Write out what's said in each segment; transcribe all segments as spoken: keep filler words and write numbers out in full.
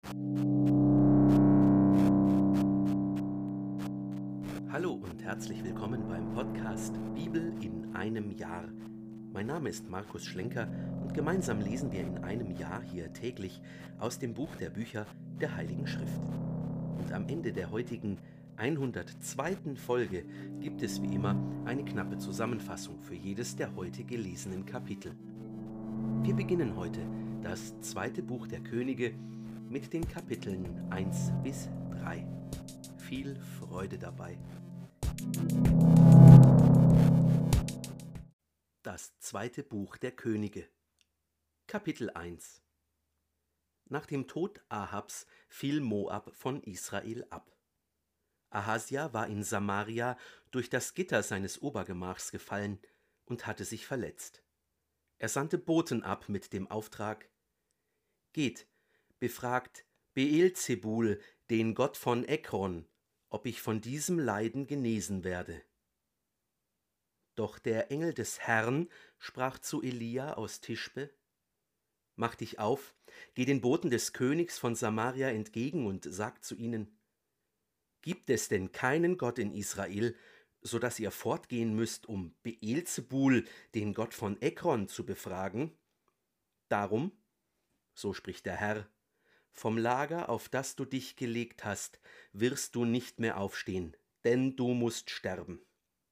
Hallo und herzlich willkommen beim Podcast Bibel in einem Jahr. Mein Name ist Markus Schlenker und gemeinsam lesen wir in einem Jahr hier täglich aus dem Buch der Bücher der Heiligen Schrift. Und am Ende der heutigen hundertzweiten Folge gibt es wie immer eine knappe Zusammenfassung für jedes der heute gelesenen Kapitel. Wir beginnen heute das zweite Buch der Könige mit den Kapiteln eins bis drei. Viel Freude dabei. Das zweite Buch der Könige. Kapitel eins. Nach dem Tod Ahabs fiel Moab von Israel ab. Ahasja war in Samaria durch das Gitter seines Obergemachs gefallen und hatte sich verletzt. Er sandte Boten ab mit dem Auftrag: Geht, befragt Beelzebul, den Gott von Ekron, ob ich von diesem Leiden genesen werde. Doch der Engel des Herrn sprach zu Elia aus Tischbe: Mach dich auf, geh den Boten des Königs von Samaria entgegen und sag zu ihnen: Gibt es denn keinen Gott in Israel, so dass ihr fortgehen müsst, um Beelzebul, den Gott von Ekron, zu befragen? Darum, so spricht der Herr, vom Lager, auf das du dich gelegt hast, wirst du nicht mehr aufstehen, denn du musst sterben.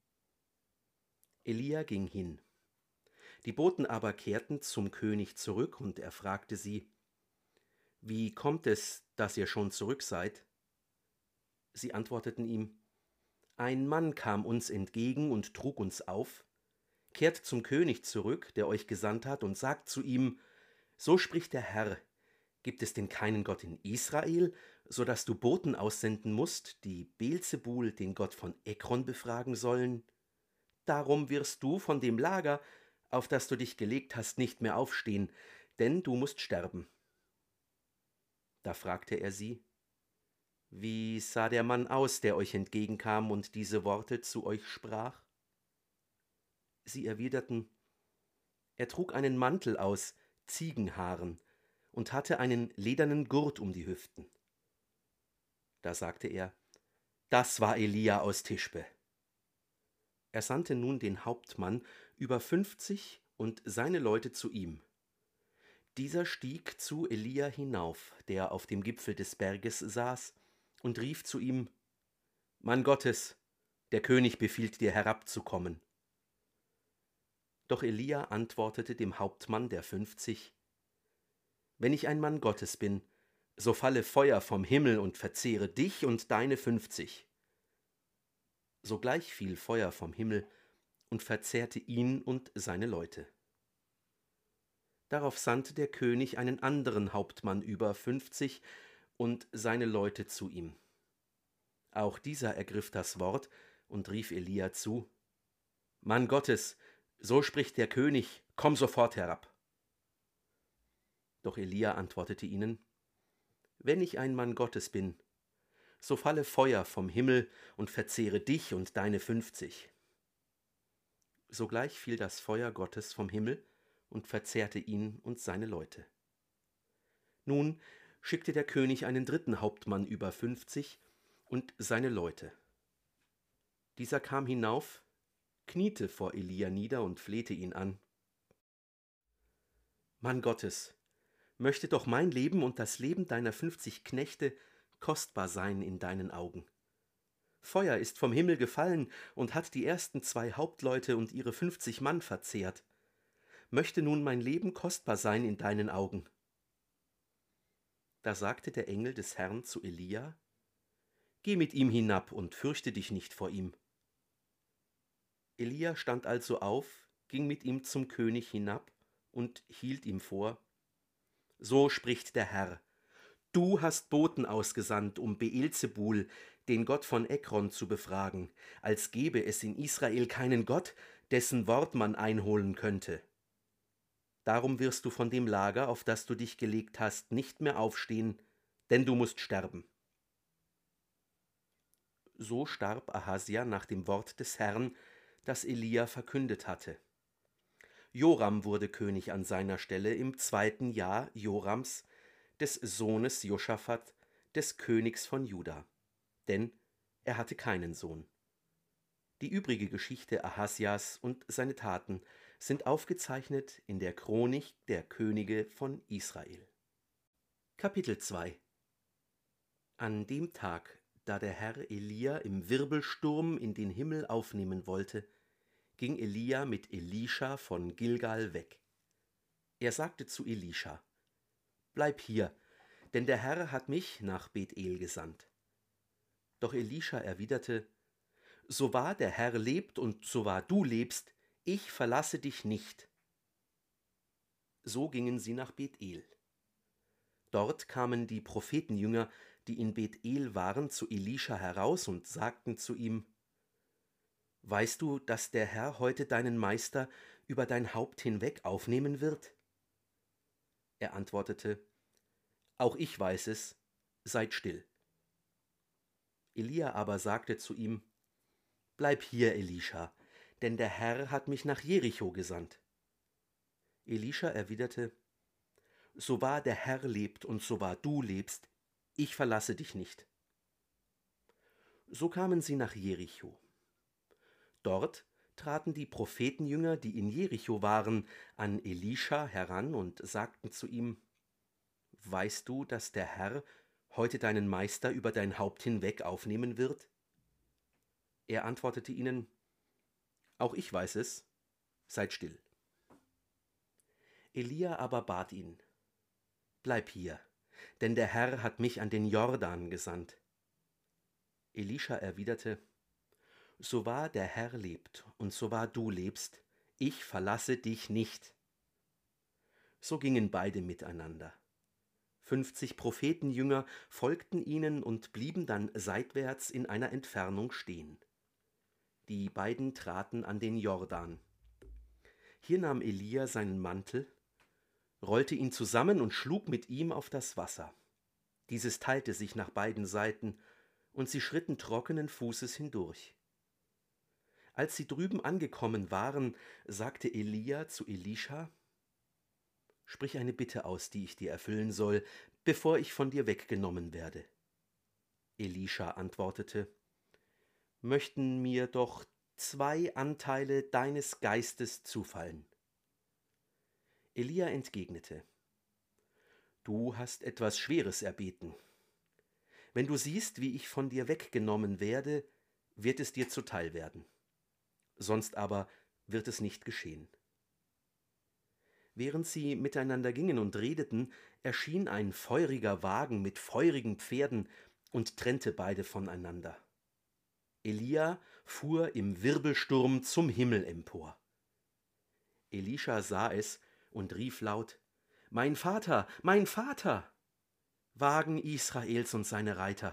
Elia ging hin. Die Boten aber kehrten zum König zurück, und er fragte sie: Wie kommt es, dass ihr schon zurück seid? Sie antworteten ihm: Ein Mann kam uns entgegen und trug uns auf. Kehrt zum König zurück, der euch gesandt hat, und sagt zu ihm: So spricht der Herr: Gibt es denn keinen Gott in Israel, so dass du Boten aussenden musst, die Beelzebul, den Gott von Ekron, befragen sollen? Darum wirst du von dem Lager, auf das du dich gelegt hast, nicht mehr aufstehen, denn du musst sterben. Da fragte er sie: Wie sah der Mann aus, der euch entgegenkam und diese Worte zu euch sprach? Sie erwiderten: Er trug einen Mantel aus Ziegenhaaren und hatte einen ledernen Gurt um die Hüften. Da sagte er: Das war Elia aus Tischbe. Er sandte nun den Hauptmann über fünfzig und seine Leute zu ihm. Dieser stieg zu Elia hinauf, der auf dem Gipfel des Berges saß, und rief zu ihm: Mann Gottes, der König befiehlt dir herabzukommen. Doch Elia antwortete dem Hauptmann der fünfzig: Wenn ich ein Mann Gottes bin, so falle Feuer vom Himmel und verzehre dich und deine fünfzig. Sogleich fiel Feuer vom Himmel und verzehrte ihn und seine Leute. Darauf sandte der König einen anderen Hauptmann über fünfzig und seine Leute zu ihm. Auch dieser ergriff das Wort und rief Elia zu: Mann Gottes, so spricht der König, komm sofort herab. Doch Elia antwortete ihnen: Wenn ich ein Mann Gottes bin, so falle Feuer vom Himmel und verzehre dich und deine fünfzig. Sogleich fiel das Feuer Gottes vom Himmel und verzehrte ihn und seine Leute. Nun schickte der König einen dritten Hauptmann über fünfzig und seine Leute. Dieser kam hinauf, kniete vor Elia nieder und flehte ihn an: Mann Gottes, möchte doch mein Leben und das Leben deiner fünfzig Knechte kostbar sein in deinen Augen. Feuer ist vom Himmel gefallen und hat die ersten zwei Hauptleute und ihre fünfzig Mann verzehrt. Möchte nun mein Leben kostbar sein in deinen Augen? Da sagte der Engel des Herrn zu Elia: Geh mit ihm hinab und fürchte dich nicht vor ihm. Elia stand also auf, ging mit ihm zum König hinab und hielt ihm vor: So spricht der Herr: Du hast Boten ausgesandt, um Beelzebul, den Gott von Ekron, zu befragen, als gäbe es in Israel keinen Gott, dessen Wort man einholen könnte. Darum wirst du von dem Lager, auf das du dich gelegt hast, nicht mehr aufstehen, denn du musst sterben. So starb Ahasja nach dem Wort des Herrn, das Elia verkündet hatte. Joram wurde König an seiner Stelle im zweiten Jahr Jorams, des Sohnes Josaphat, des Königs von Juda, denn er hatte keinen Sohn. Die übrige Geschichte Ahasjas und seine Taten sind aufgezeichnet in der Chronik der Könige von Israel. Kapitel zwei. An dem Tag, da der Herr Elia im Wirbelsturm in den Himmel aufnehmen wollte, ging Elia mit Elisha von Gilgal weg. Er sagte zu Elisha: Bleib hier, denn der Herr hat mich nach Bethel gesandt. Doch Elisha erwiderte: So wahr der Herr lebt und so wahr du lebst, ich verlasse dich nicht. So gingen sie nach Bethel. Dort kamen die Prophetenjünger, die in Bethel waren, zu Elisha heraus und sagten zu ihm: Weißt du, dass der Herr heute deinen Meister über dein Haupt hinweg aufnehmen wird? Er antwortete: Auch ich weiß es, seid still. Elia aber sagte zu ihm: Bleib hier, Elisha, denn der Herr hat mich nach Jericho gesandt. Elisha erwiderte: So wahr der Herr lebt und so wahr du lebst, ich verlasse dich nicht. So kamen sie nach Jericho. Dort traten die Prophetenjünger, die in Jericho waren, an Elisha heran und sagten zu ihm: Weißt du, dass der Herr heute deinen Meister über dein Haupt hinweg aufnehmen wird? Er antwortete ihnen: Auch ich weiß es, seid still. Elia aber bat ihn: Bleib hier, denn der Herr hat mich an den Jordan gesandt. Elisha erwiderte: So wahr der Herr lebt und so wahr du lebst, ich verlasse dich nicht. So gingen beide miteinander. Fünfzig Prophetenjünger folgten ihnen und blieben dann seitwärts in einer Entfernung stehen. Die beiden traten an den Jordan. Hier nahm Elia seinen Mantel, rollte ihn zusammen und schlug mit ihm auf das Wasser. Dieses teilte sich nach beiden Seiten, und sie schritten trockenen Fußes hindurch. Als sie drüben angekommen waren, sagte Elia zu Elisha: Sprich eine Bitte aus, die ich dir erfüllen soll, bevor ich von dir weggenommen werde. Elisha antwortete: Möchten mir doch zwei Anteile deines Geistes zufallen. Elia entgegnete: Du hast etwas Schweres erbeten. Wenn du siehst, wie ich von dir weggenommen werde, wird es dir zuteil werden. Sonst aber wird es nicht geschehen. Während sie miteinander gingen und redeten, erschien ein feuriger Wagen mit feurigen Pferden und trennte beide voneinander. Elia fuhr im Wirbelsturm zum Himmel empor. Elisha sah es und rief laut: Mein Vater, mein Vater! Wagen Israels und seine Reiter!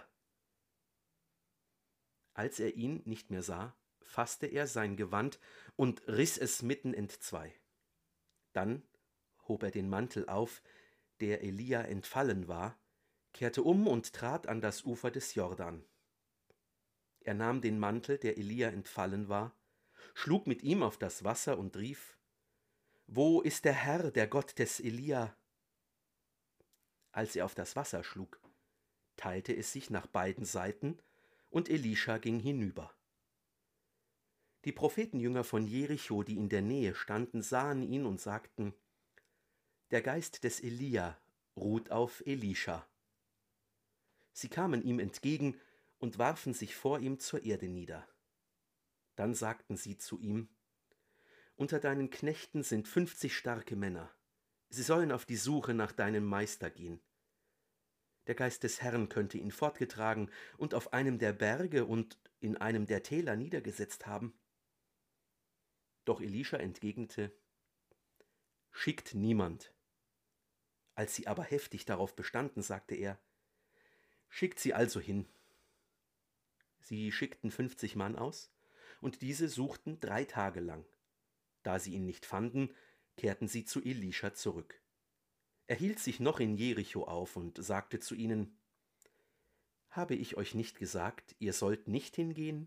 Als er ihn nicht mehr sah, fasste er sein Gewand und riss es mitten entzwei. Dann hob er den Mantel auf, der Elia entfallen war, kehrte um und trat an das Ufer des Jordan. Er nahm den Mantel, der Elia entfallen war, schlug mit ihm auf das Wasser und rief: Wo ist der Herr, der Gott des Elia? Als er auf das Wasser schlug, teilte es sich nach beiden Seiten, und Elisha ging hinüber. Die Prophetenjünger von Jericho, die in der Nähe standen, sahen ihn und sagten: Der Geist des Elia ruht auf Elisha. Sie kamen ihm entgegen und warfen sich vor ihm zur Erde nieder. Dann sagten sie zu ihm: Unter deinen Knechten sind fünfzig starke Männer. Sie sollen auf die Suche nach deinem Meister gehen. Der Geist des Herrn könnte ihn fortgetragen und auf einem der Berge und in einem der Täler niedergesetzt haben. Doch Elisha entgegnete: Schickt niemand. Als sie aber heftig darauf bestanden, sagte er: Schickt sie also hin. Sie schickten fünfzig Mann aus, und diese suchten drei Tage lang. Da sie ihn nicht fanden, kehrten sie zu Elisha zurück. Er hielt sich noch in Jericho auf und sagte zu ihnen: Habe ich euch nicht gesagt, ihr sollt nicht hingehen?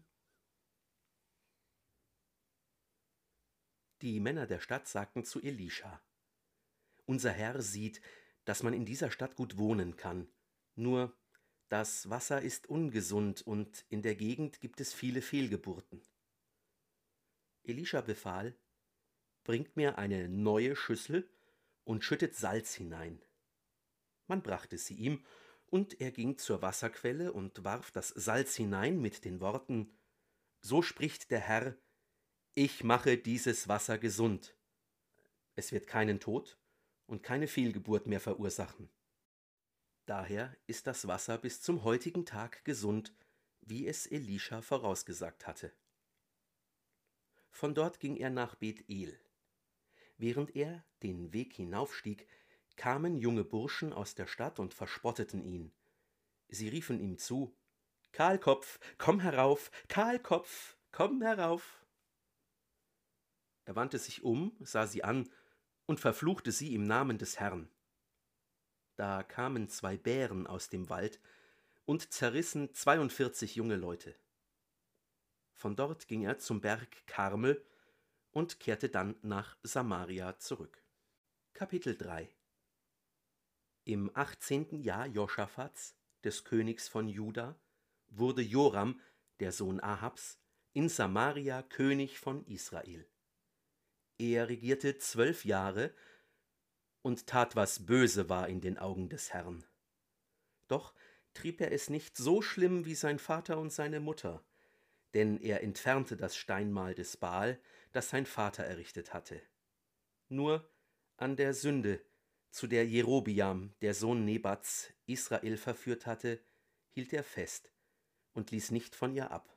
Die Männer der Stadt sagten zu Elisha: Unser Herr sieht, dass man in dieser Stadt gut wohnen kann. Nur das Wasser ist ungesund und in der Gegend gibt es viele Fehlgeburten. Elisha befahl: Bringt mir eine neue Schüssel und schüttet Salz hinein. Man brachte sie ihm, und er ging zur Wasserquelle und warf das Salz hinein mit den Worten: So spricht der Herr: Ich mache dieses Wasser gesund. Es wird keinen Tod und keine Fehlgeburt mehr verursachen. Daher ist das Wasser bis zum heutigen Tag gesund, wie es Elisha vorausgesagt hatte. Von dort ging er nach Bethel. Während er den Weg hinaufstieg, kamen junge Burschen aus der Stadt und verspotteten ihn. Sie riefen ihm zu: Kahlkopf, komm herauf, Kahlkopf, komm herauf. Er wandte sich um, sah sie an und verfluchte sie im Namen des Herrn. Da kamen zwei Bären aus dem Wald und zerrissen zweiundvierzig junge Leute. Von dort ging er zum Berg Karmel und kehrte dann nach Samaria zurück. Kapitel drei. Im achtzehnten Jahr Joschafats, des Königs von Juda, wurde Joram, der Sohn Ahabs, in Samaria König von Israel. Er regierte zwölf Jahre und tat, was böse war in den Augen des Herrn. Doch trieb er es nicht so schlimm wie sein Vater und seine Mutter, denn er entfernte das Steinmal des Baal, das sein Vater errichtet hatte. Nur an der Sünde, zu der Jerobiam, der Sohn Nebats, Israel verführt hatte, hielt er fest und ließ nicht von ihr ab.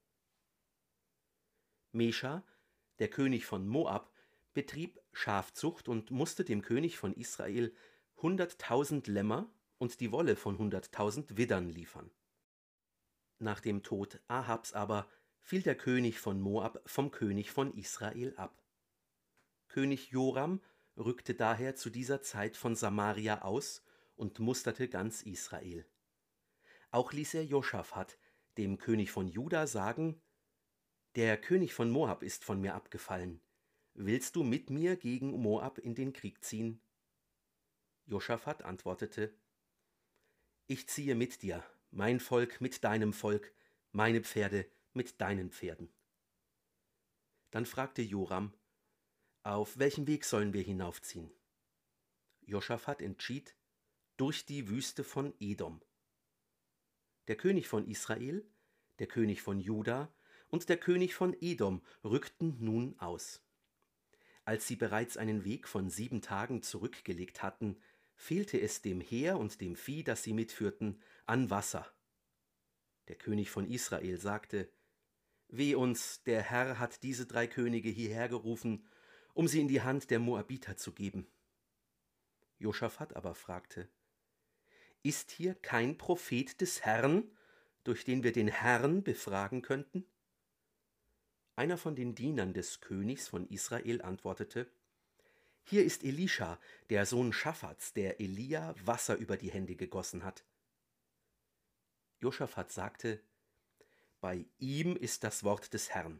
Mescha, der König von Moab, betrieb Schafzucht und musste dem König von Israel hunderttausend Lämmer und die Wolle von hunderttausend Widdern liefern. Nach dem Tod Ahabs aber fiel der König von Moab vom König von Israel ab. König Joram rückte daher zu dieser Zeit von Samaria aus und musterte ganz Israel. Auch ließ er Joschafat, dem König von Juda, sagen: Der König von Moab ist von mir abgefallen. Willst du mit mir gegen Moab in den Krieg ziehen? Joschafat antwortete: Ich ziehe mit dir, mein Volk mit deinem Volk, meine Pferde mit deinen Pferden. Dann fragte Joram: Auf welchem Weg sollen wir hinaufziehen? Joschafat entschied: Durch die Wüste von Edom. Der König von Israel, der König von Juda und der König von Edom rückten nun aus. Als sie bereits einen Weg von sieben Tagen zurückgelegt hatten, fehlte es dem Heer und dem Vieh, das sie mitführten, an Wasser. Der König von Israel sagte: Weh uns, der Herr hat diese drei Könige hierher gerufen, um sie in die Hand der Moabiter zu geben. Joschafat aber fragte: Ist hier kein Prophet des Herrn, durch den wir den Herrn befragen könnten? Einer von den Dienern des Königs von Israel antwortete: Hier ist Elisha, der Sohn Schaphats, der Elia Wasser über die Hände gegossen hat. Joschafat sagte: Bei ihm ist das Wort des Herrn.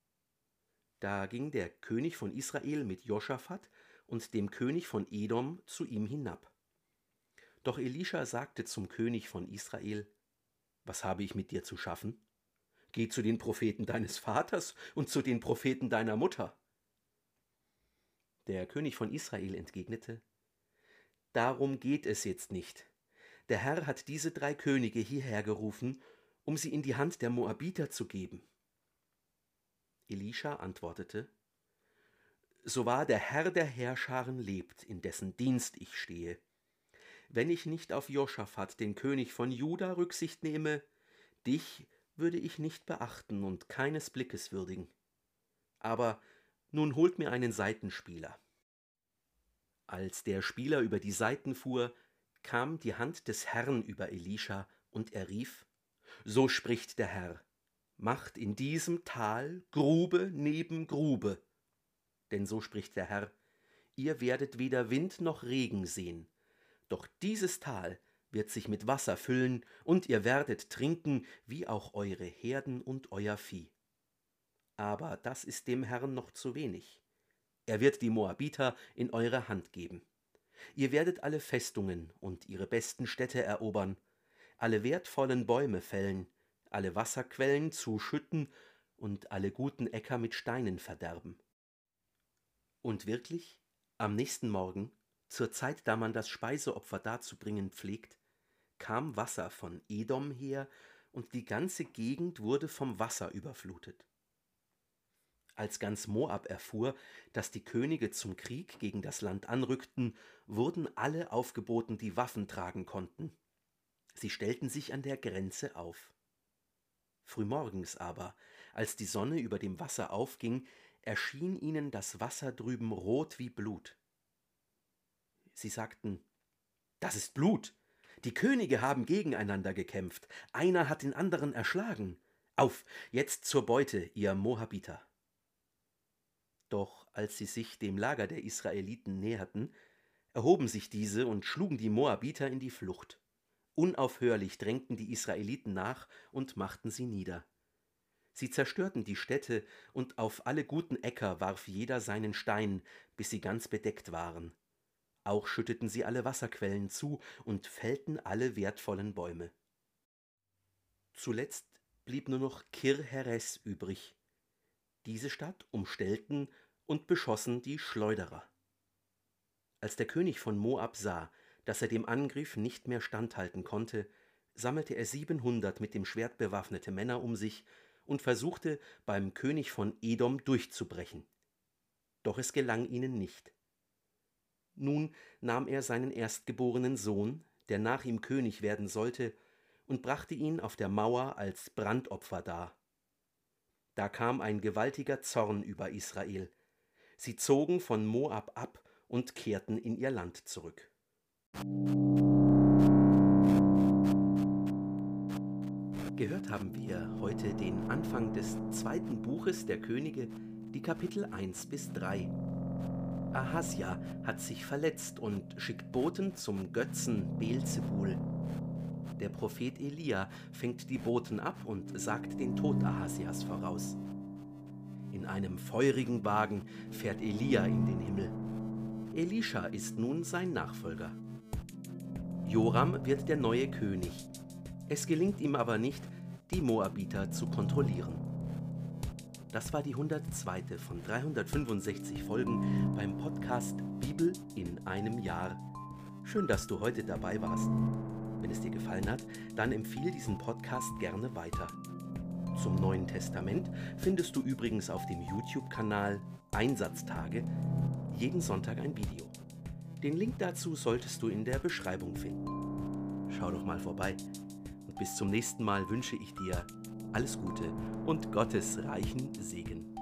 Da ging der König von Israel mit Joschafat und dem König von Edom zu ihm hinab. Doch Elisha sagte zum König von Israel: Was habe ich mit dir zu schaffen? Geh zu den Propheten deines Vaters und zu den Propheten deiner Mutter. Der König von Israel entgegnete: Darum geht es jetzt nicht. Der Herr hat diese drei Könige hierher gerufen, um sie in die Hand der Moabiter zu geben. Elisha antwortete: So wahr der Herr der Heerscharen lebt, in dessen Dienst ich stehe, wenn ich nicht auf Joschafat, den König von Juda, Rücksicht nehme, dich würde ich nicht beachten und keines Blickes würdigen. Aber nun holt mir einen Saitenspieler. Als der Spieler über die Saiten fuhr, kam die Hand des Herrn über Elisha, und er rief: So spricht der Herr: Macht in diesem Tal Grube neben Grube. Denn so spricht der Herr: Ihr werdet weder Wind noch Regen sehen, doch dieses Tal wird sich mit Wasser füllen, und ihr werdet trinken, wie auch eure Herden und euer Vieh. Aber das ist dem Herrn noch zu wenig. Er wird die Moabiter in eure Hand geben. Ihr werdet alle Festungen und ihre besten Städte erobern, alle wertvollen Bäume fällen, alle Wasserquellen zuschütten und alle guten Äcker mit Steinen verderben. Und wirklich, am nächsten Morgen, zur Zeit, da man das Speiseopfer darzubringen pflegt, kam Wasser von Edom her, und die ganze Gegend wurde vom Wasser überflutet. Als ganz Moab erfuhr, dass die Könige zum Krieg gegen das Land anrückten, wurden alle aufgeboten, die Waffen tragen konnten. Sie stellten sich an der Grenze auf. Frühmorgens aber, als die Sonne über dem Wasser aufging, erschien ihnen das Wasser drüben rot wie Blut. Sie sagten: »Das ist Blut! Die Könige haben gegeneinander gekämpft, einer hat den anderen erschlagen. Auf, jetzt zur Beute, ihr Moabiter!« Doch als sie sich dem Lager der Israeliten näherten, erhoben sich diese und schlugen die Moabiter in die Flucht. Unaufhörlich drängten die Israeliten nach und machten sie nieder. Sie zerstörten die Städte, und auf alle guten Äcker warf jeder seinen Stein, bis sie ganz bedeckt waren. Auch schütteten sie alle Wasserquellen zu und fällten alle wertvollen Bäume. Zuletzt blieb nur noch Kir-Heres übrig. Diese Stadt umstellten und beschossen die Schleuderer. Als der König von Moab sah, dass er dem Angriff nicht mehr standhalten konnte, sammelte er siebenhundert mit dem Schwert bewaffnete Männer um sich und versuchte, beim König von Edom durchzubrechen. Doch es gelang ihnen nicht. Nun nahm er seinen erstgeborenen Sohn, der nach ihm König werden sollte, und brachte ihn auf der Mauer als Brandopfer dar. Da kam ein gewaltiger Zorn über Israel. Sie zogen von Moab ab und kehrten in ihr Land zurück. Gehört haben wir heute den Anfang des zweiten Buches der Könige, die Kapitel eins bis drei. Ahasja hat sich verletzt und schickt Boten zum Götzen Beelzebul. Der Prophet Elia fängt die Boten ab und sagt den Tod Ahasjas voraus. In einem feurigen Wagen fährt Elia in den Himmel. Elisha ist nun sein Nachfolger. Joram wird der neue König. Es gelingt ihm aber nicht, die Moabiter zu kontrollieren. Das war die hundertzweite von dreihundertfünfundsechzig Folgen beim Podcast Bibel in einem Jahr. Schön, dass du heute dabei warst. Wenn es dir gefallen hat, dann empfehle diesen Podcast gerne weiter. Zum Neuen Testament findest du übrigens auf dem YouTube-Kanal Einsatztage jeden Sonntag ein Video. Den Link dazu solltest du in der Beschreibung finden. Schau doch mal vorbei. Und bis zum nächsten Mal wünsche ich dir alles Gute und Gottes reichen Segen.